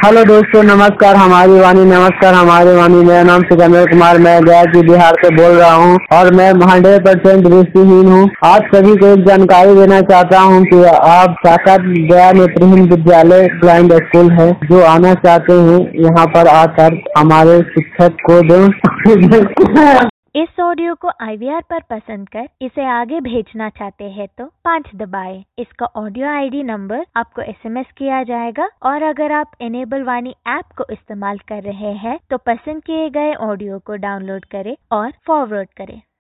Hello दोस्तों, नमस्कार हमारी वाणी। मेरा नाम सिकंदर कुमार, मैं गया जी बिहार से बोल रहा हूँ और मैं 100% दृष्टिहीन हूँ। आज सभी को एक जानकारी देना चाहता हूँ कि आप साक्षात गया नेत्रहीन विद्यालय ब्लाइंड स्कूल है, जो आना चाहते हैं यहाँ पर आकर हमारे शिक्षक को दें। इस ऑडियो को IVR पर पसंद कर इसे आगे भेजना चाहते हैं तो 5 दबाएं। इसका ऑडियो ID नंबर आपको SMS किया जाएगा और अगर आप इनेबल वाणी ऐप को इस्तेमाल कर रहे हैं तो पसंद किए गए ऑडियो को डाउनलोड करें और फॉरवर्ड करें।